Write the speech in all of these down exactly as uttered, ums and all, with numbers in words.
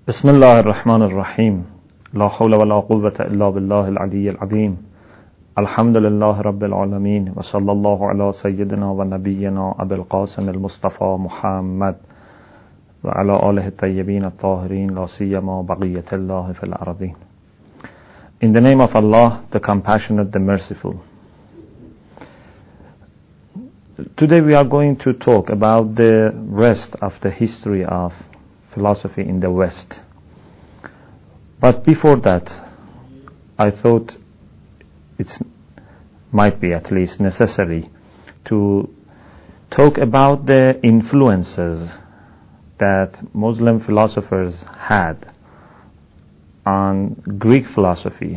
بسم الله الرحمن الرحيم لا حول ولا قوة إلا بالله العلي العظيم الحمد لله رب العالمين وصلى الله على سيدنا ونبينا أبي القاسم المصطفى محمد وعلى آله الطيبين الطاهرين لا سيما بقية الله في الأرضين. In the name of Allah, the compassionate, the merciful. Today we are going to talk about the rest of the history of philosophy in the West. But before that, I thought it might be at least necessary to talk about the influences that Muslim philosophers had on Greek philosophy.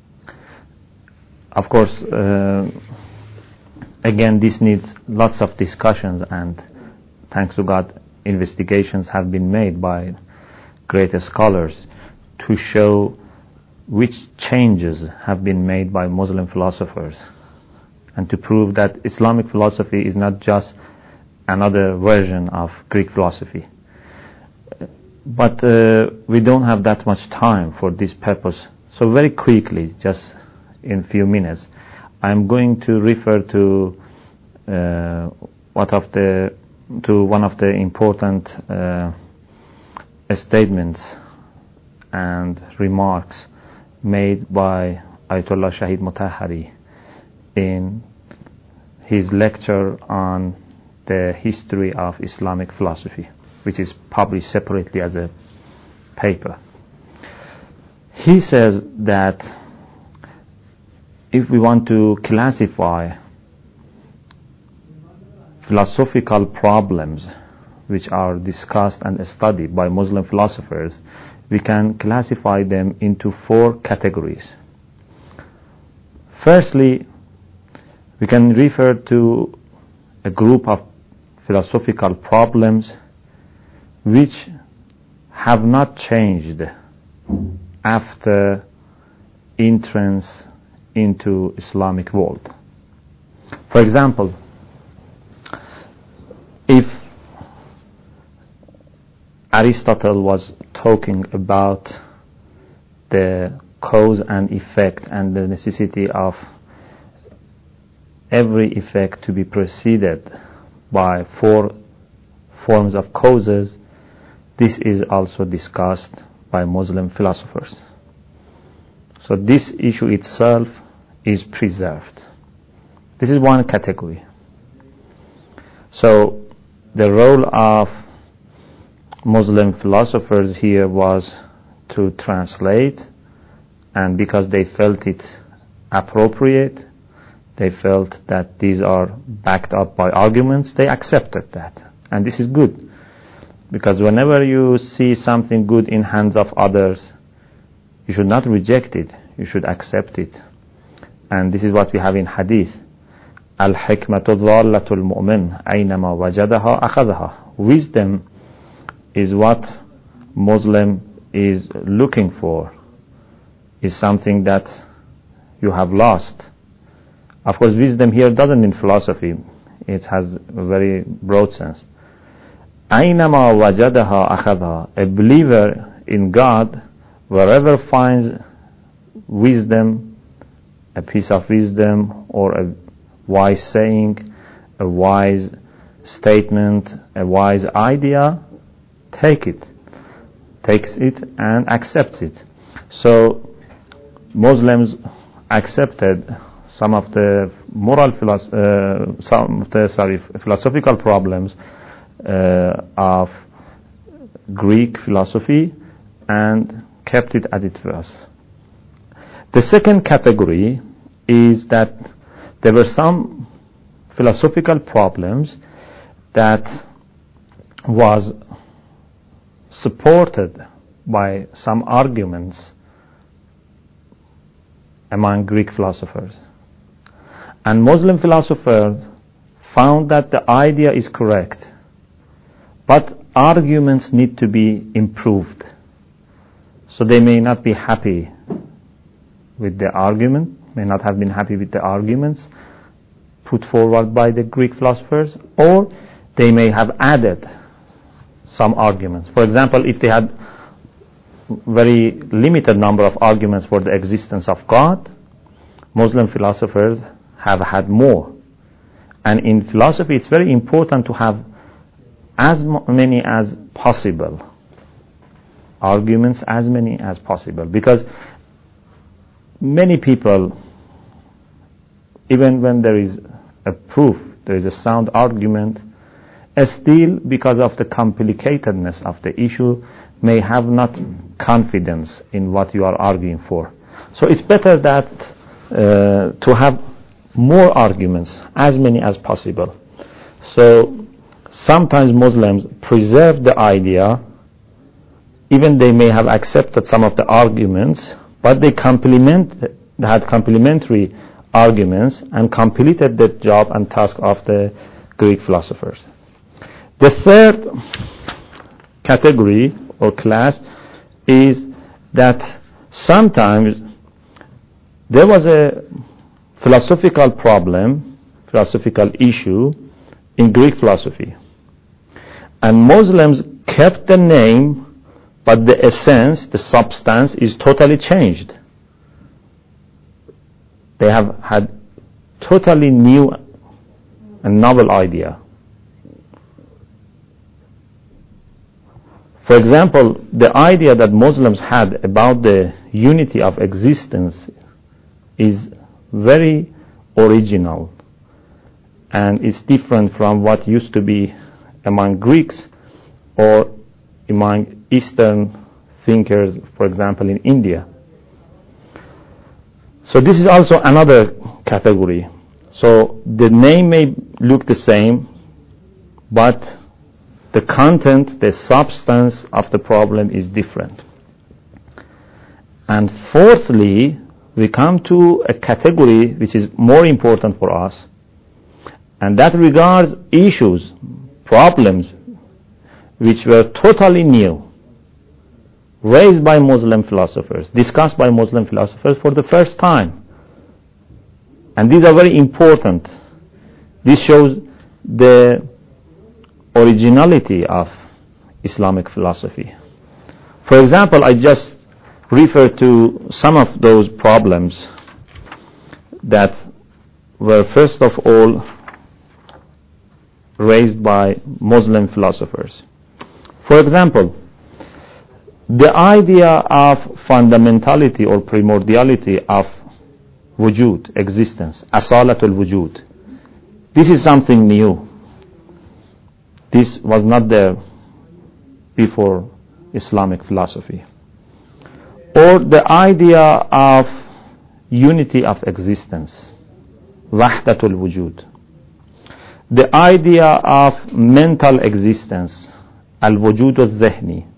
Of course, uh, again, this needs lots of discussions, and thanks to God, investigations have been made by great scholars to show which changes have been made by Muslim philosophers, and to prove that Islamic philosophy is not just another version of Greek philosophy. But uh, we don't have that much time for this purpose. So very quickly, just in a few minutes, I'm going to refer to uh, what of the to one of the important uh, statements and remarks made by Ayatollah Shahid Mutahhari in his lecture on the history of Islamic philosophy, which is published separately as a paper. He says that if we want to classify philosophical problems which are discussed and studied by Muslim philosophers, we can classify them into four categories. Firstly, we can refer to a group of philosophical problems which have not changed after entrance into Islamic world. For example, if Aristotle was talking about the cause and effect and the necessity of every effect to be preceded by four forms of causes, this is also discussed by Muslim philosophers. So this issue itself is preserved. This is one category. So the role of Muslim philosophers here was to translate, and because they felt it appropriate, they felt that these are backed up by arguments, they accepted that. And this is good, because whenever you see something good in hands of others, you should not reject it, you should accept it. And this is what we have in hadith. Al-hikmatu dhallatul mu'min aynama wajadaha akhadaha. Wisdom is what Muslim is looking for, is something that you have lost. Of course, wisdom here doesn't mean philosophy. It has a very broad sense. Aynama wajadaha akhadaha. A believer in God, wherever finds wisdom, a piece of wisdom, or a wise saying, a wise statement, a wise idea, take it, takes it and accepts it. So Muslims accepted some of the moral philosoph- uh, some of the sorry philosophical problems uh, of Greek philosophy and kept it as it was. The second category is that there were some philosophical problems that was supported by some arguments among Greek philosophers. And Muslim philosophers found that the idea is correct, but arguments need to be improved. So they may not be happy with the argument, may not have been happy with the arguments put forward by the Greek philosophers, or they may have added some arguments. For example, if they had very limited number of arguments for the existence of God. Muslim philosophers have had more. And in philosophy, it's very important to have as many as possible arguments, as many as possible, because many people, even when there is a proof, there is a sound argument, still, because of the complicatedness of the issue, may have not confidence in what you are arguing for. So it's better that uh, to have more arguments, as many as possible. So sometimes Muslims preserve the idea, even they may have accepted some of the arguments, but they complement, they had complementary arguments and completed the job and task of the Greek philosophers. The third category or class is that sometimes there was a philosophical problem, philosophical issue in Greek philosophy. And Muslims kept the name, but the essence, the substance is totally changed. They have had totally new and novel idea. For example, the idea that Muslims had about the unity of existence is very original, and it's different from what used to be among Greeks or among Eastern thinkers, for example, in India. So this is also another category. So the name may look the same, but the content, the substance of the problem is different. And fourthly, we come to a category which is more important for us, and that regards issues, problems which were totally new, raised by Muslim philosophers, discussed by Muslim philosophers for the first time. And these are very important. This shows the originality of Islamic philosophy. For example, I just refer to some of those problems that were first of all raised by Muslim philosophers. For example, the idea of fundamentality or primordiality of wujud, existence, asalatul wujud. This is something new. This was not there before Islamic philosophy. Or the idea of unity of existence, wahdatul wujud. The idea of mental existence, al-wujud al-zihni.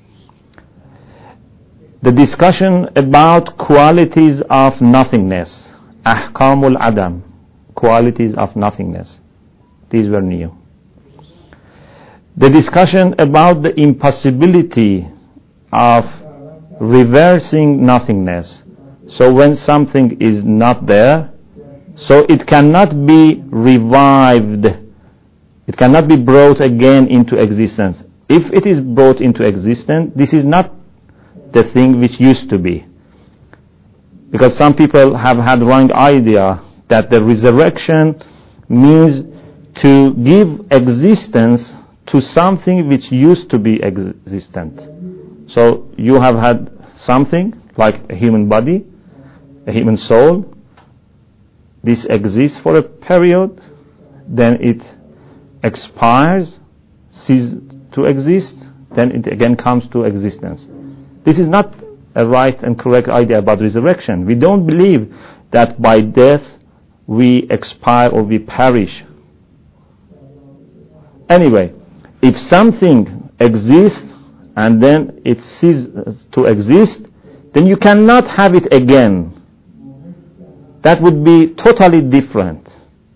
The discussion about qualities of nothingness, ahkamul adam, qualities of nothingness. These were new. The discussion about the impossibility of reversing nothingness. So when something is not there, so it cannot be revived, it cannot be brought again into existence. If it is brought into existence, this is not the thing which used to be. Because some people have had wrong idea that the resurrection means to give existence to something which used to be existent. So you have had something like a human body, a human soul. This exists for a period, then it expires, ceases to exist, then it again comes to existence. This is not a right and correct idea about resurrection. We don't believe that by death we expire or we perish. Anyway, if something exists and then it ceases to exist, then you cannot have it again. That would be totally different.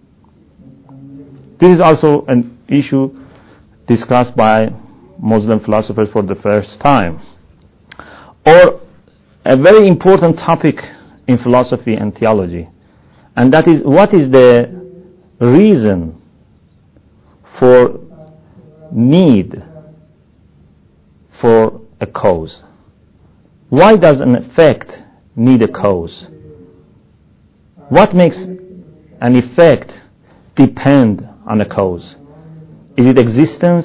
This is also an issue discussed by Muslim philosophers for the first time. Or a very important topic in philosophy and theology, and that is, what is the reason for need for a cause? why does an effect need a cause? What makes an effect depend on a cause? Is it existence?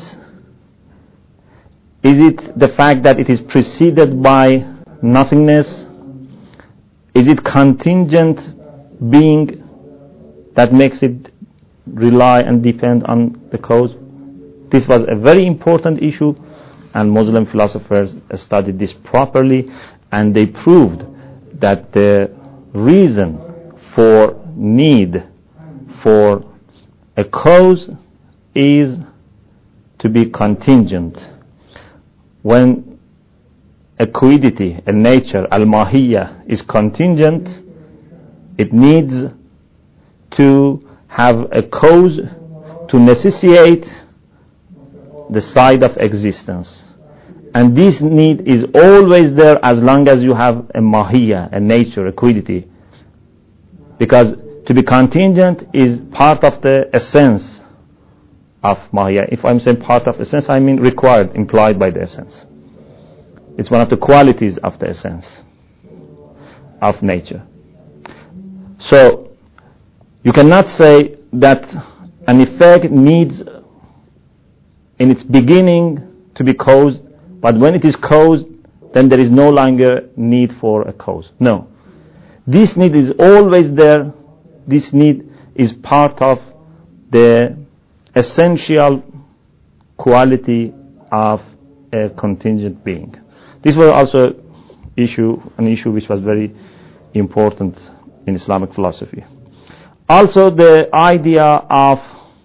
Is it the fact that it is preceded by nothingness? Is it contingent being that makes it rely and depend on the cause? This was a very important issue, and Muslim philosophers studied this properly, and they proved that the reason for need for a cause is to be contingent. When a quiddity, a nature, al-mahiyya, is contingent, it needs to have a cause to necessitate the side of existence. And this need is always there as long as you have a mahiyya, a nature, a quiddity. Because to be contingent is part of the essence of mahiyya. If I'm saying part of essence, I mean required, implied by the essence. It's one of the qualities of the essence of nature. So, you cannot say that an effect needs in its beginning to be caused, but when it is caused, then there is no longer need for a cause. No. This need is always there. This need is part of the essential quality of a contingent being. This was also issue, an issue which was very important in Islamic philosophy. Also, the idea of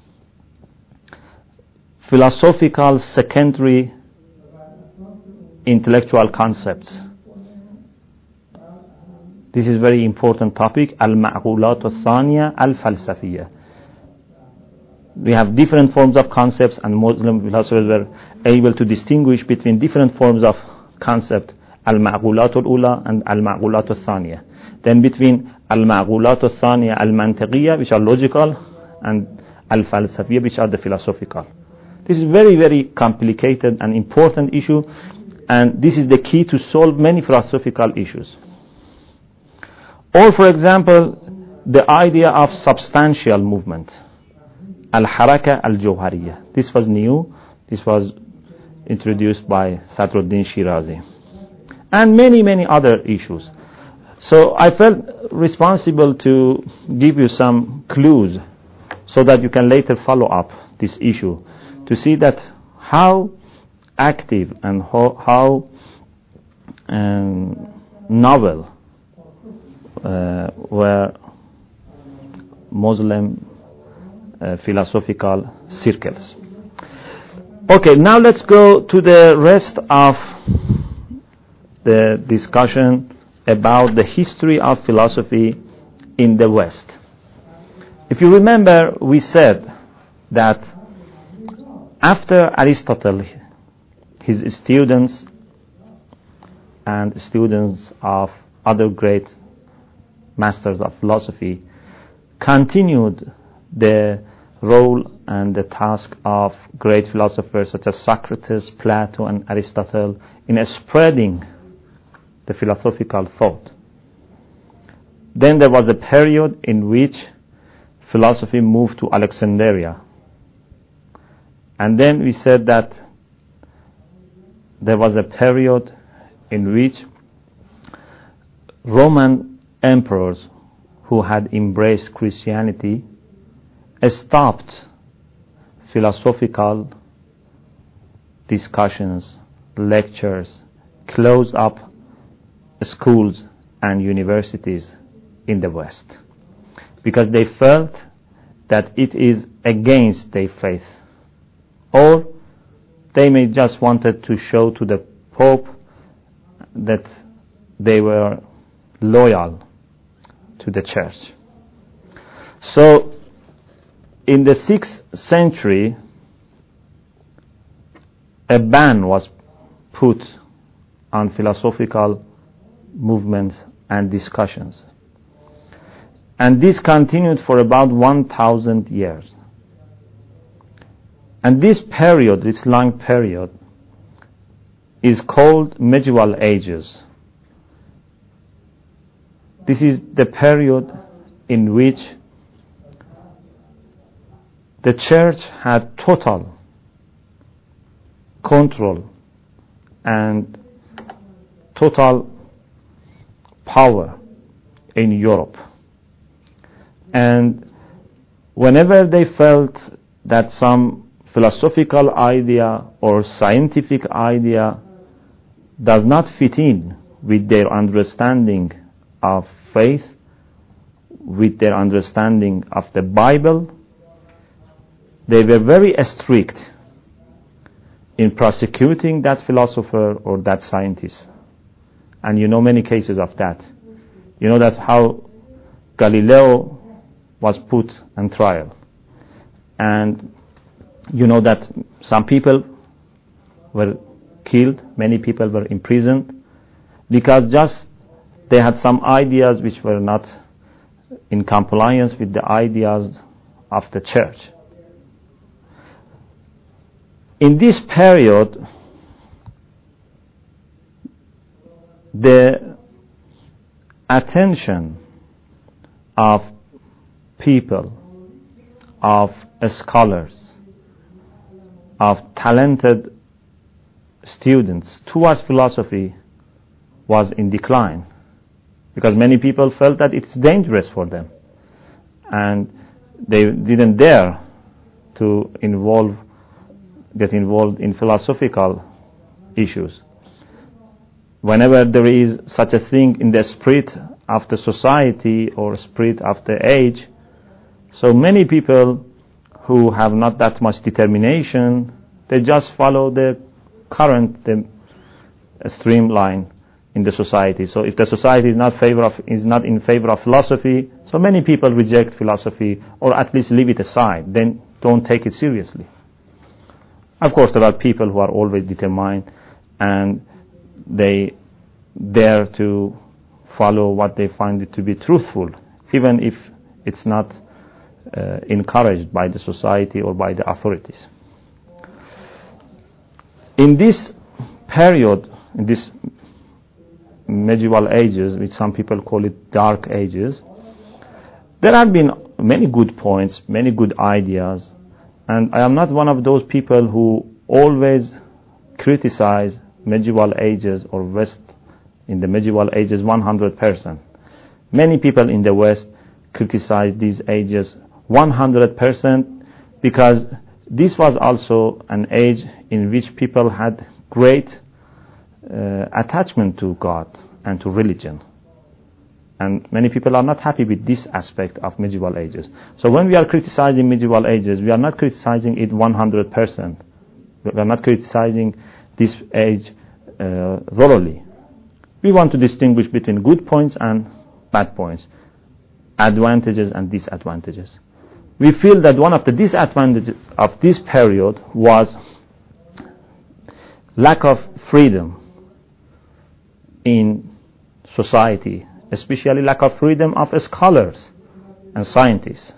philosophical secondary intellectual concepts. This is a very important topic. Al-ma'qulat al-thaniya al-falsafiyya. We have different forms of concepts, and Muslim philosophers were able to distinguish between different forms of concept, al-ma'qulat al-ula and al-ma'qulat al-thaniya. Then between al-ma'qulat al-thaniya al-mantiqiyya, which are logical, and al-falsafiyya, which are the philosophical. This is very, very complicated and important issue, and this is the key to solve many philosophical issues. Or, for example, the idea of substantial movement, al-haraka al-jawhariyya. This was new. This was introduced by Sadruddin Shirazi. And many, many other issues. So I felt responsible to give you some clues so that you can later follow up this issue to see that how active and how, how um, novel uh, were Muslim uh, philosophical circles. Okay, now let's go to the rest of the discussion about the history of philosophy in the West. If you remember, we said that after Aristotle, his students and students of other great masters of philosophy continued the role and the task of great philosophers such as Socrates, Plato, and Aristotle in spreading the philosophical thought. Then there was a period in which philosophy moved to Alexandria. And then we said that there was a period in which Roman emperors who had embraced Christianity stopped philosophical discussions, lectures, closed up schools and universities in the West because they felt that it is against their faith, or they may just wanted to show to the Pope that they were loyal to the church. So in the sixth century, a ban was put on philosophical movements and discussions. And this continued for about one thousand years. And this period, this long period, is called medieval ages. this is the period in which the church had total control and total power in Europe. And whenever they felt that some philosophical idea or scientific idea does not fit in with their understanding of faith, with their understanding of the Bible, they were very strict in prosecuting that philosopher or that scientist. And you know many cases of that. You know that how Galileo was put on trial. And you know that some people were killed, many people were imprisoned, because just they had some ideas which were not in compliance with the ideas of the church. In this period, the attention of people, of scholars, of talented students towards philosophy was in decline, because many people felt that it's dangerous for them and they didn't dare to involve get involved in philosophical issues. Whenever there is such a thing in the spirit of the society or spirit of the age, so many people who have not that much determination, they just follow the current, the streamline in the society. So if the society is not favor of, is not in favor of philosophy, so many people reject philosophy or at least leave it aside, then don't take it seriously. Of course, there are people who are always determined and they dare to follow what they find it to be truthful, even if it's not uh, encouraged by the society or by the authorities. In this period, in this medieval ages, which some people call it dark ages, there have been many good points, many good ideas, and I am not one of those people who always criticize medieval ages or West in the medieval ages one hundred percent. Many people in the West criticize these ages one hundred percent because this was also an age in which people had great uh, attachment to God and to religion. And many people are not happy with this aspect of medieval ages. So when we are criticizing medieval ages, we are not criticizing it one hundred percent. We are not criticizing this age uh, thoroughly. We want to distinguish between good points and bad points, advantages and disadvantages. We feel that one of the disadvantages of this period was lack of freedom in society, especially lack of freedom of scholars and scientists.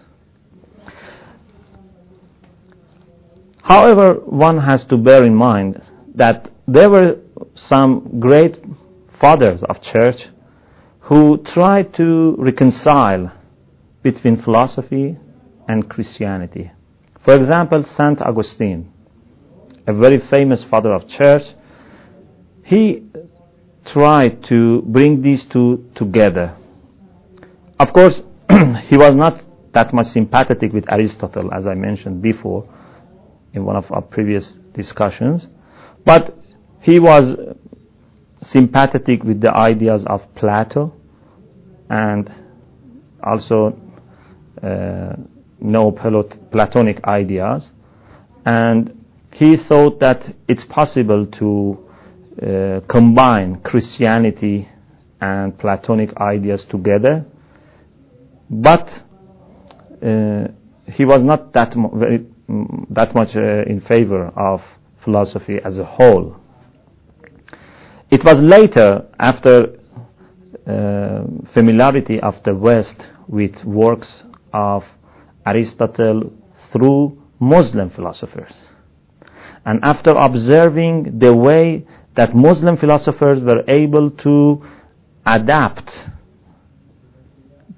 However, one has to bear in mind that there were some great fathers of church who tried to reconcile between philosophy and Christianity. For example, Saint Augustine, a very famous father of church, he tried to bring these two together. Of course, he was not that much sympathetic with Aristotle, as I mentioned before in one of our previous discussions, but he was sympathetic with the ideas of Plato and also uh, Neo-Platonic ideas, and he thought that it's possible to uh, combine Christianity and Platonic ideas together, but uh, he was not that mo- very that much uh, in favor of philosophy as a whole. It was later, after uh, familiarity of the West with works of Aristotle through Muslim philosophers, and after observing the way that Muslim philosophers were able to adapt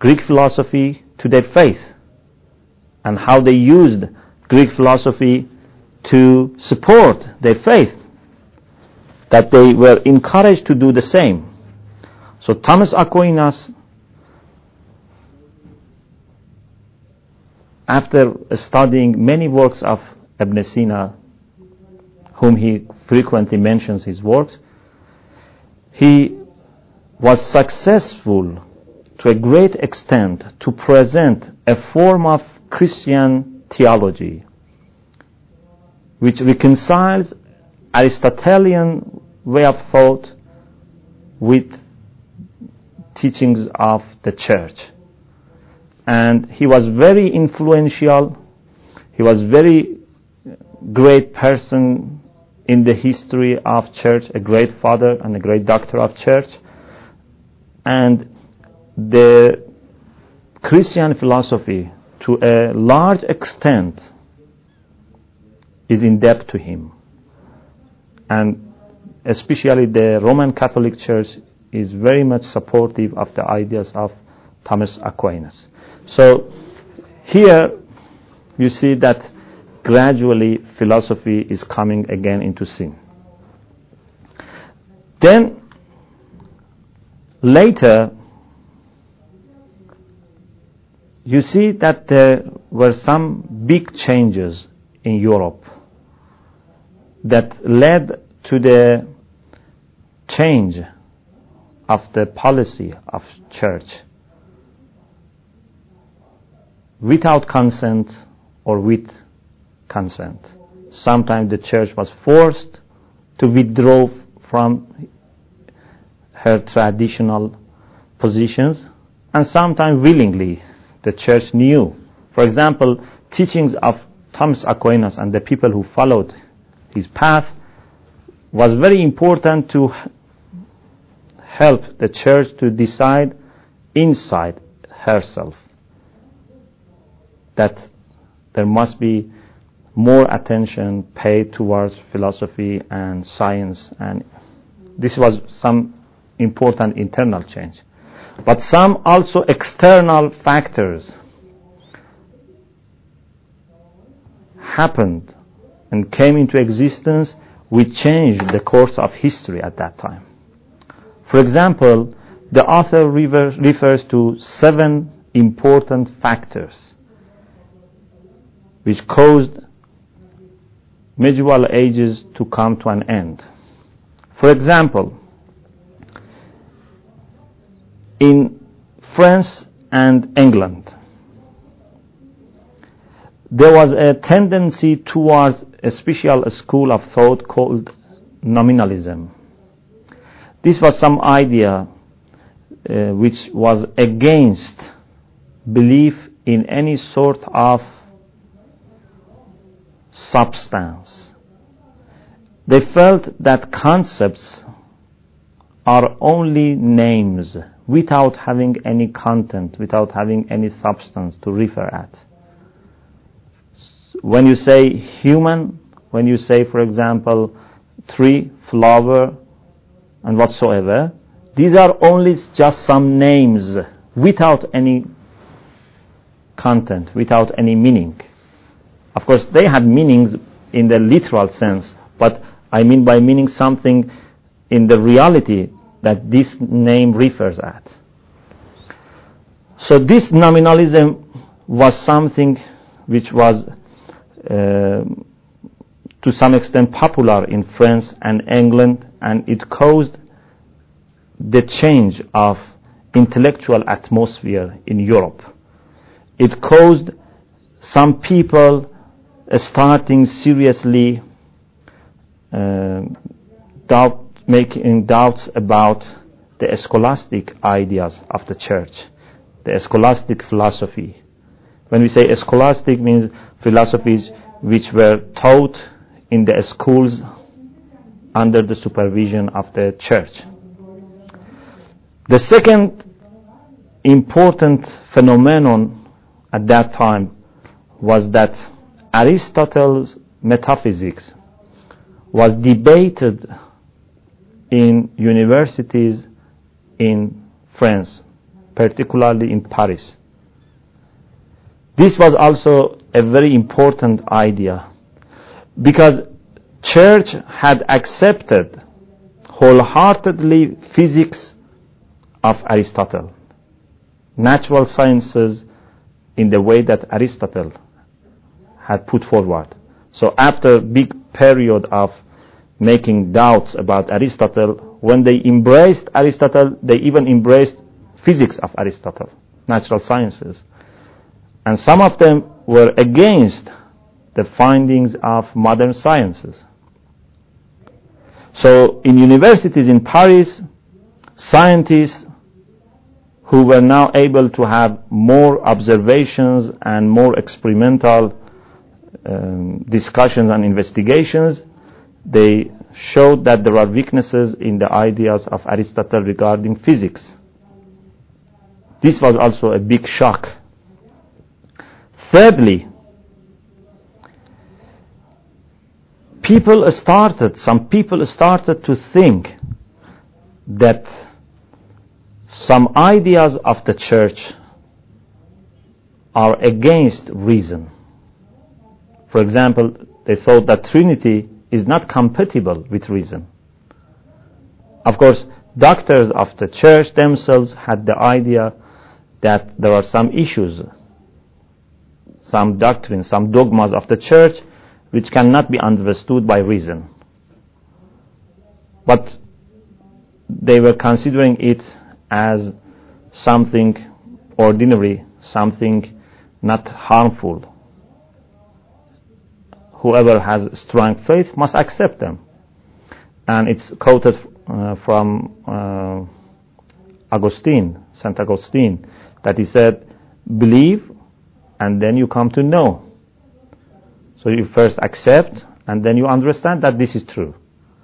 Greek philosophy to their faith, and how they used Greek philosophy to support their faith, that they were encouraged to do the same. So Thomas Aquinas, after studying many works of Ibn Sina, whom he frequently mentions his works, he was successful to a great extent to present a form of Christian theology which reconciles Aristotelian way of thought with teachings of the church. And he was very influential. He was very great person in the history of church, a great father and a great doctor of church. And the Christian philosophy, to a large extent, is in debt to him. And especially the Roman Catholic Church is very much supportive of the ideas of Thomas Aquinas. So here you see that gradually philosophy is coming again into scene. Then later you see that there were some big changes in Europe that led to the change of the policy of church without consent or with consent. Sometimes the church was forced to withdraw from her traditional positions, and sometimes willingly the church knew. For example, teachings of Thomas Aquinas and the people who followed his path was very important to help the church to decide inside herself that there must be more attention paid towards philosophy and science, and this was some important internal change. But some also external factors happened and came into existence which changed the course of history at that time. For example, the author rever- refers to seven important factors which caused medieval ages to come to an end. For example, in France and England, there was a tendency towards a special school of thought called nominalism. This was some idea uh, which was against belief in any sort of substance. They felt that concepts are only names without having any content, without having any substance to refer at. When you say human, when you say, for example, tree, flower, and whatsoever, these are only just some names without any content, without any meaning. Of course, they had meanings in the literal sense, but I mean by meaning something in the reality that this name refers at. So this nominalism was something which was uh, to some extent popular in France and England, and it caused the change of intellectual atmosphere in Europe. It caused some people uh, starting seriously uh, doubt, making doubts about the scholastic ideas of the church, the scholastic philosophy. When we say scholastic, means philosophies which were taught in the schools under the supervision of the church. The second important phenomenon at that time was that Aristotle's metaphysics was debated in universities in France particularly in Paris. This was also a very important idea because church had accepted wholeheartedly physics of Aristotle, natural sciences in the way that Aristotle had put forward. So after a big period of making doubts about Aristotle, when they embraced Aristotle, they even embraced physics of Aristotle, natural sciences. And some of them were against the findings of modern sciences. So in universities in Paris, scientists who were now able to have more observations and more experimental um, discussions and investigations, they showed that there are weaknesses in the ideas of Aristotle regarding physics. This was also a big shock. Thirdly, people started, some people started to think that some ideas of the church are against reason. For example, they thought that Trinity is not compatible with reason. Of course, doctors of the church themselves had the idea that there are some issues, some doctrines, some dogmas of the church which cannot be understood by reason. But they were considering it as something ordinary, something not harmful. Whoever has strong faith must accept them. And it's quoted uh, from uh, Augustine, Saint Augustine, that he said, believe and then you come to know. So you first accept and then you understand that this is true.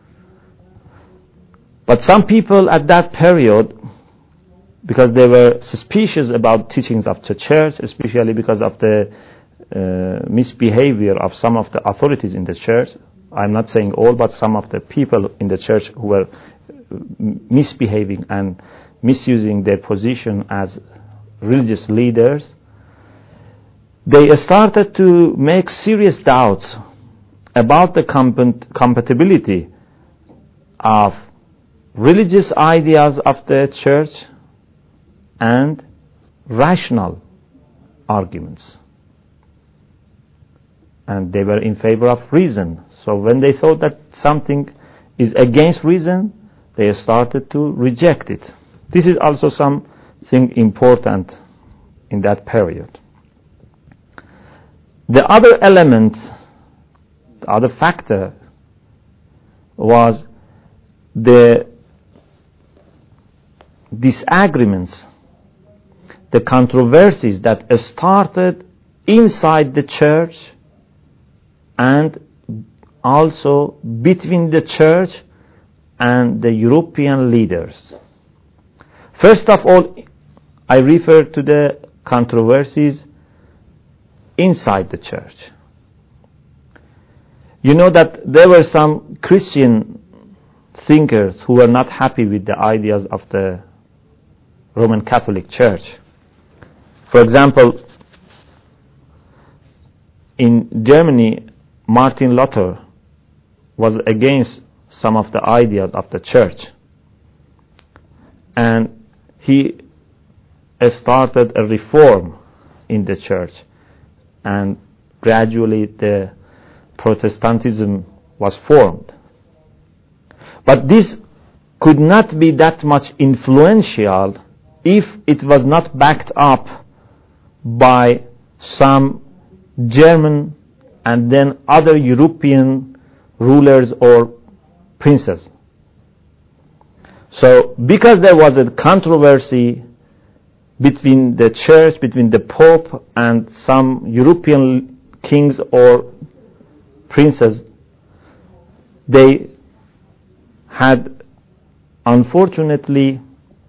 But some people at that period, because they were suspicious about teachings of the church, especially because of the uh, misbehavior of some of the authorities in the church, I'm not saying all, but some of the people in the church who were misbehaving and misusing their position as religious leaders, they started to make serious doubts about the compat- compatibility of religious ideas of the church and rational arguments. And they were in favor of reason. So when they thought that something is against reason, they started to reject it. This is also something important in that period. The other element, the other factor was the disagreements, the controversies that started inside the church and also between the church and the European leaders. First of all, I refer to the controversies inside the church. You know that there were some Christian thinkers who were not happy with the ideas of the Roman Catholic Church. For example, in Germany, Martin Luther was against some of the ideas of the church. And he started a reform in the church. And gradually the Protestantism was formed. But this could not be that much influential if it was not backed up by some German and then other European rulers or princes. So because there was a controversy between the church, between the Pope and some European kings or princes, they had unfortunately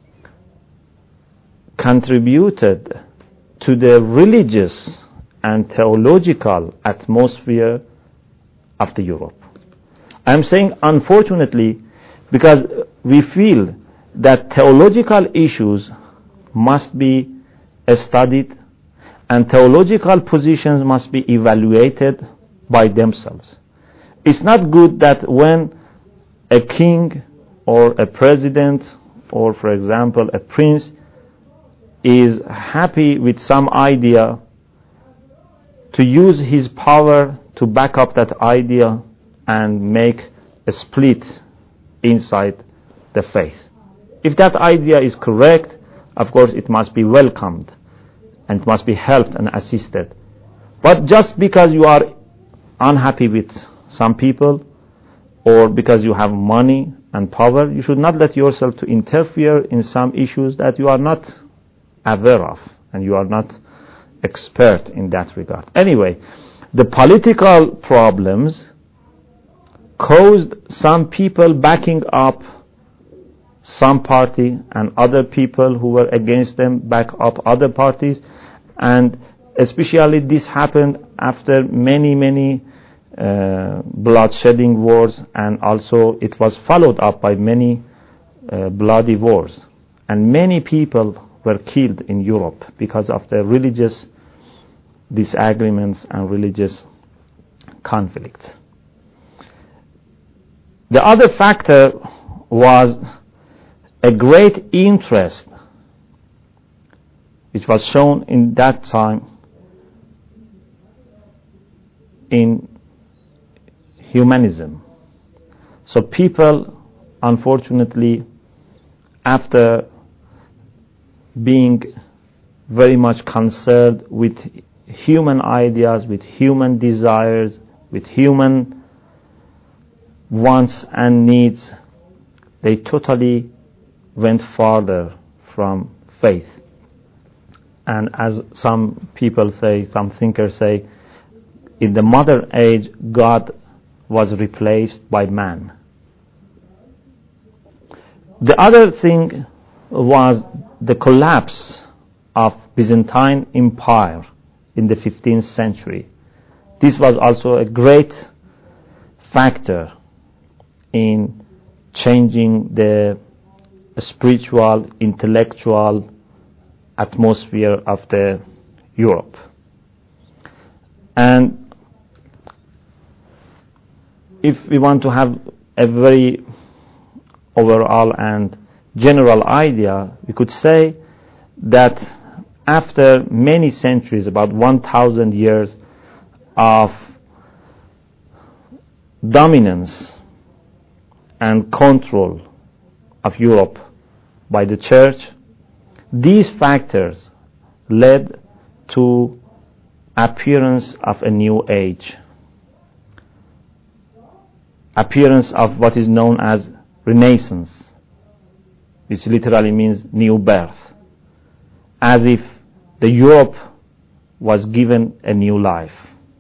contributed to the religious and theological atmosphere of the Europe. I'm saying unfortunately because we feel that theological issues must be studied, and theological positions must be evaluated by themselves. It's not good that when a king or a president or, for example, a prince is happy with some idea, to use his power to back up that idea and make a split inside the faith. If that idea is correct, of course it must be welcomed and must be helped and assisted. But just because you are unhappy with some people or because you have money and power, you should not let yourself to interfere in some issues that you are not aware of and you are not expert in that regard. Anyway, the political problems caused some people backing up some party and other people who were against them back up other parties, and especially this happened after many many uh, bloodshedding wars, and also it was followed up by many uh, bloody wars, and many people were killed in Europe because of the religious disagreements and religious conflicts. The other factor was a great interest which was shown in that time in humanism. So people, unfortunately, after being very much concerned with human ideas, with human desires, with human wants and needs, they totally went farther from faith. And as some people say, some thinkers say, in the modern age, God was replaced by man. The other thing was the collapse of Byzantine Empire in the fifteenth century. This was also a great factor in changing the spiritual, intellectual atmosphere of the Europe. And if we want to have a very overall and general idea, we could say that after many centuries, about one thousand years of dominance and control of Europe by the church, these factors led to appearance of a new age, appearance of what is known as Renaissance, which literally means new birth, as if the Europe was given a new life.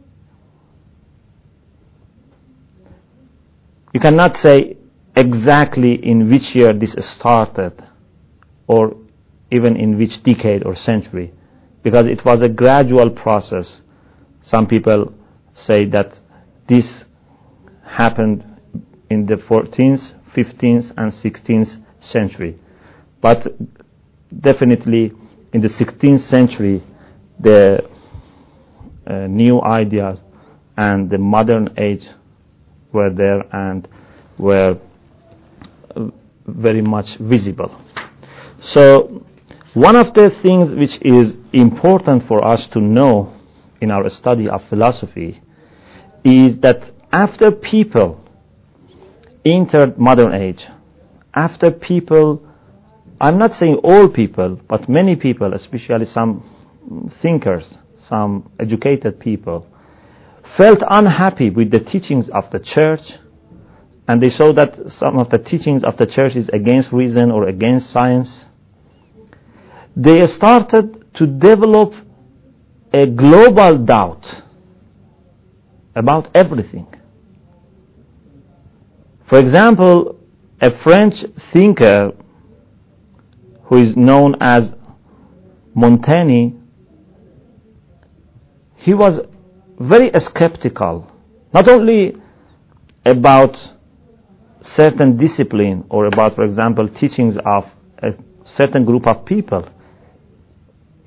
You cannot say exactly in which year this started, or even in which decade or century, because it was a gradual process. Some people say that this happened in the fourteenth, fifteenth and sixteenth century, but definitely in the sixteenth century the uh, new ideas and the modern age were there and were uh, very much visible. So one of the things which is important for us to know in our study of philosophy is that after people entered modern age, after people, I'm not saying all people, but many people, especially some thinkers, some educated people, felt unhappy with the teachings of the church, and they saw that some of the teachings of the church is against reason or against science. They started to develop a global doubt about everything. For example, a French thinker who is known as Montaigne, he was very skeptical, not only about certain discipline or about, for example, teachings of a certain group of people.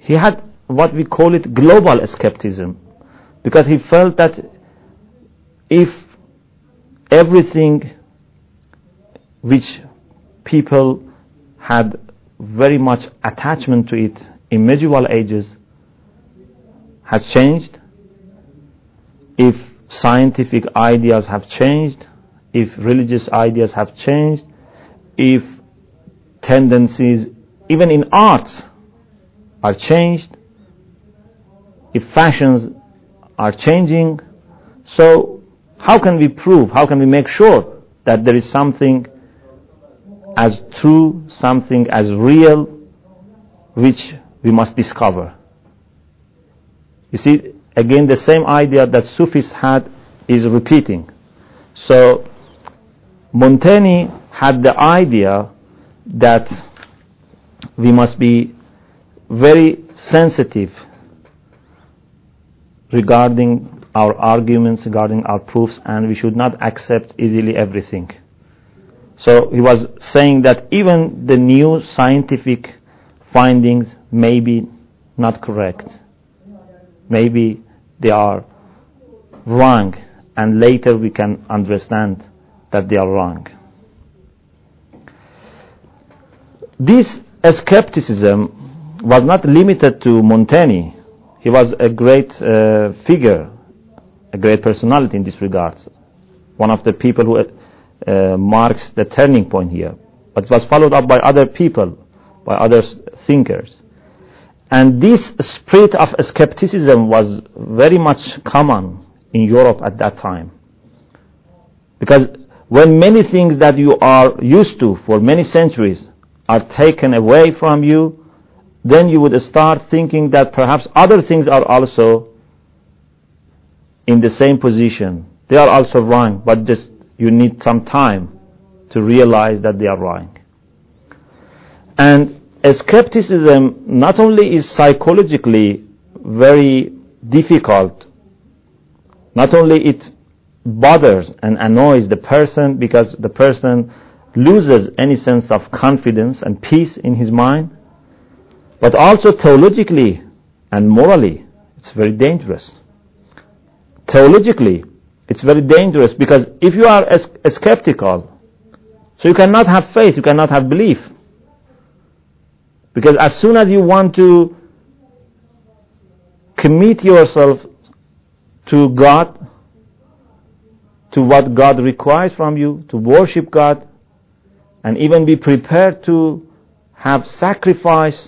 he had what we call it global skepticism, because he felt that if everything which people had very much attachment to it in medieval ages has changed, if scientific ideas have changed, if religious ideas have changed, if tendencies even in arts are changed, if fashions are changing, so how can we prove, how can we make sure that there is something as true, something as real, which we must discover? You see, again, the same idea that Sufis had is repeating. So Montaigne had the idea that we must be very sensitive regarding our arguments, regarding our proofs, and we should not accept easily everything. So he was saying that even the new scientific findings may be not correct. Maybe they are wrong, and later we can understand that they are wrong. This skepticism was not limited to Montaigne. He was a great uh, figure, a great personality in this regard. One of the people who uh, marks the turning point here. But it was followed up by other people, by other thinkers. And this spirit of skepticism was very much common in Europe at that time. Because when many things that you are used to for many centuries are taken away from you, then you would start thinking that perhaps other things are also in the same position. They are also wrong, but just you need some time to realize that they are wrong. And skepticism not only is psychologically very difficult, not only it bothers and annoys the person because the person loses any sense of confidence and peace in his mind, but also theologically and morally, it's very dangerous. Theologically, it's very dangerous because if you are as, as skeptical, so you cannot have faith, you cannot have belief. Because as soon as you want to commit yourself to God, to what God requires from you, to worship God, and even be prepared to have sacrifice,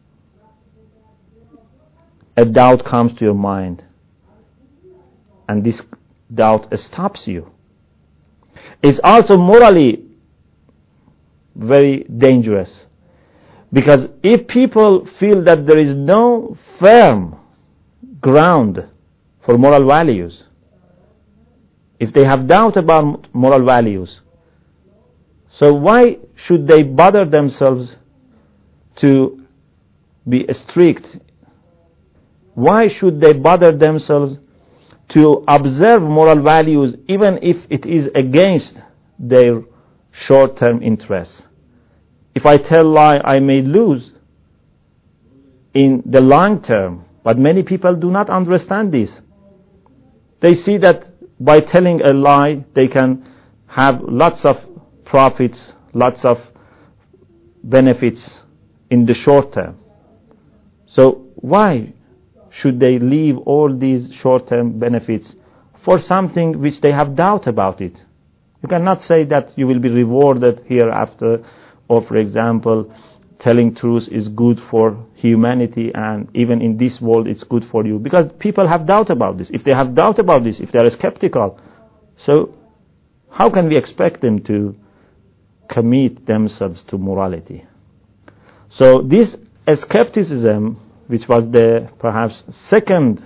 a doubt comes to your mind. And this doubt stops you. It's also morally very dangerous. Because if people feel that there is no firm ground for moral values, if they have doubt about moral values, so why should they bother themselves to be strict? Why should they bother themselves to observe moral values even if it is against their short-term interests? If I tell a lie, I may lose in the long term. But many people do not understand this. They see that by telling a lie, they can have lots of profits, lots of benefits in the short term. So why should they leave all these short-term benefits for something which they have doubt about it? You cannot say that you will be rewarded hereafter, or for example, telling truth is good for humanity and even in this world it's good for you. Because people have doubt about this. If they have doubt about this, if they are skeptical, so how can we expect them to commit themselves to morality? So this skepticism, which was the perhaps second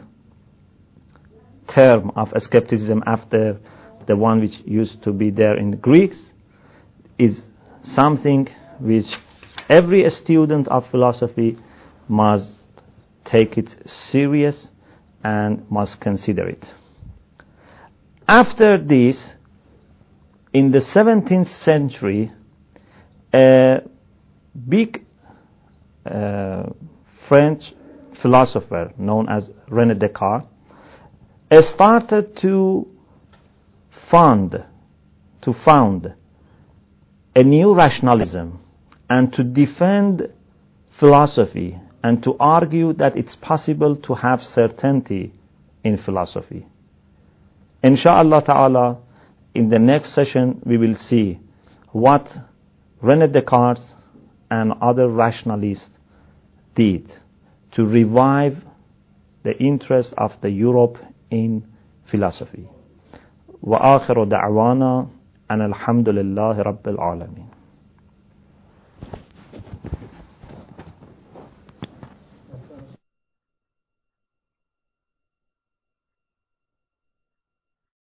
term of skepticism after the one which used to be there in the Greeks, is something which every student of philosophy must take it serious and must consider it. After this, in the seventeenth century, a big uh, French philosopher known as René Descartes, started to found, to found a new rationalism and to defend philosophy and to argue that it's possible to have certainty in philosophy. Insha'Allah ta'ala, in the next session we will see what René Descartes and other rationalists did to revive the interest of the Europe in philosophy. وآخر دعوانا أن الحمد لله رب العالمين.